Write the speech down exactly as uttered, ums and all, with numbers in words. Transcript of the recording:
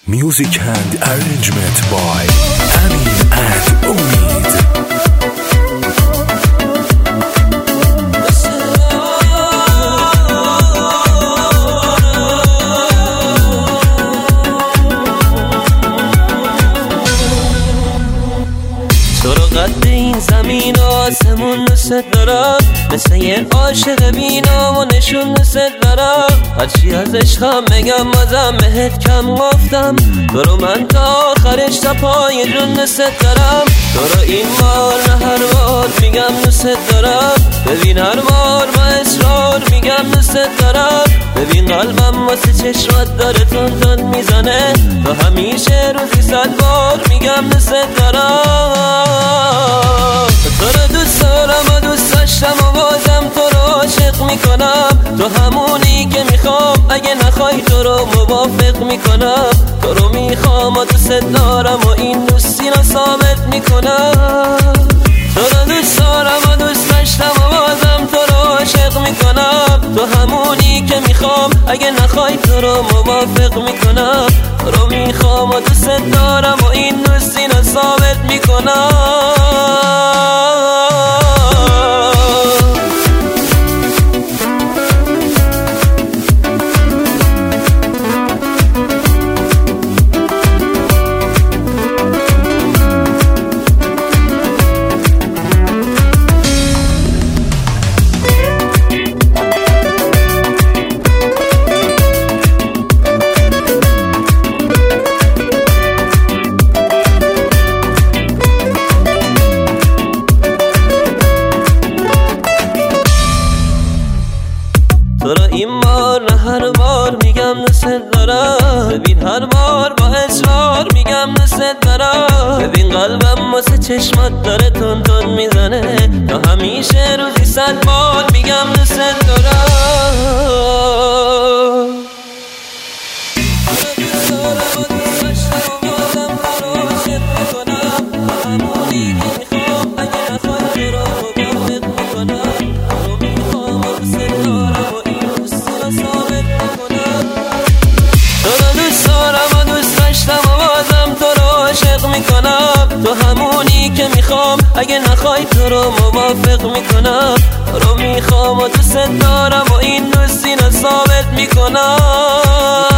Music and arrangement by Amin and Umid. قد این زمین و آسمون دوست دارم، مثل یه عاشق بینام و نشون دوست دارم. هرچی از عشقم بگم بازم بهت کم گفتم، تو رو من تا آخرش تا پای جون دوست دارم. تو رو این بار نه هر بار میگم دوست دارم، ببین هر بار با اصرار میگم دوست دارم. ببین قلبم واسه چشمات داره تون تون میزنه، تو همیشه روزی صد بار میگم دوست دارم. تو رو دوست دارم و دوست داشتم و بازم تو رو عاشق میکنم. تو همونی که میخوام، اگه نخوای تو رو موافق میکنم. تو رو میخوام و دوست دارم و این دوستی رو ثابت میکنم. تو رو دوست دارم و دوست داشتم و بازم تو رو عاشق میکنم. تو همونی که میخوام، اگه نخوای تو رو موافق میکنم. تو رو میخوام و دوست دارم و این دوستی رو ثابت میکنم. تو رو این بار نه هر بار میگم دوست دارم، ببین هر بار با اصرار میگم دوست دارم. ببین قلبم واسه چشمات داره تون تون میزنه، تا همیشه روزی صد بار میگم دوست دارم. تو همونی که میخوام، اگه نخوای تو رو موافق میکنم. تو رو میخوام و دوست دارم و این دوستی رو ثابت میکنم.